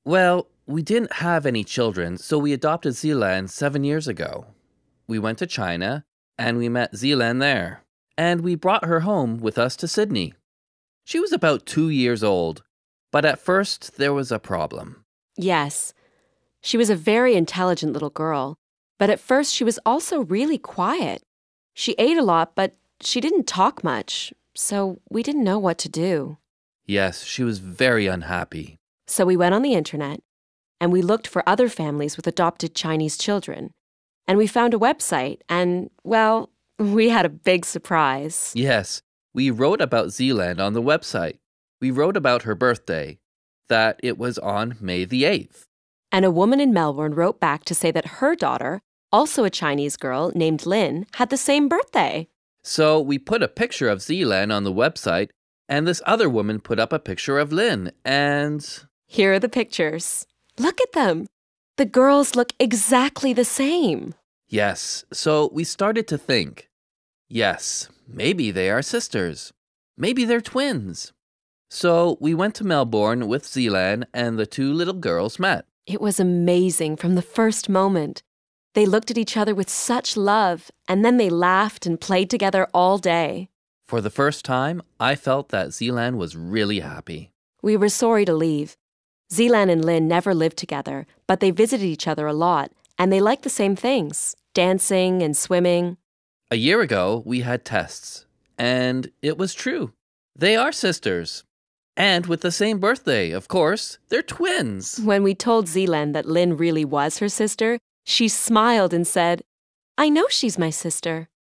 Well, we didn't have any children, so we adopted Zealand 7 years ago. We went to China, and we met Zealand there. And we brought her home with us to Sydney. She was about 2 years old, but at first there was a problem. Yes, she was a very intelligent little girl, but at first she was also really quiet. She ate a lot, but she didn't talk much, so we didn't know what to do. Yes, she was very unhappy. So we went on the internet, and we looked for other families with adopted Chinese children. And we found a website, and, well, we had a big surprise. Yes, we wrote about Zealand on the website. We wrote about her birthday, that it was on May the 8th. And a woman in Melbourne wrote back to say that her daughter, also a Chinese girl named Lynn, had the same birthday. So we put a picture of Zealand on the website, and this other woman put up a picture of Lynn, and... Here are the pictures. Look at them. The girls look exactly the same. Yes, so we started to think, yes, maybe they are sisters. Maybe they're twins. So we went to Melbourne with Zealand, and the two little girls met. It was amazing from the first moment. They looked at each other with such love, and then they laughed and played together all day. For the first time, I felt that Zealand was really happy. We were sorry to leave. Zealand and Lynn never lived together, but they visited each other a lot, and they liked the same things, dancing and swimming. A year ago, we had tests, and it was true. They are sisters. And with the same birthday, of course. They're twins. When we told Zealand that Lynn really was her sister, she smiled and said, "I know she's my sister."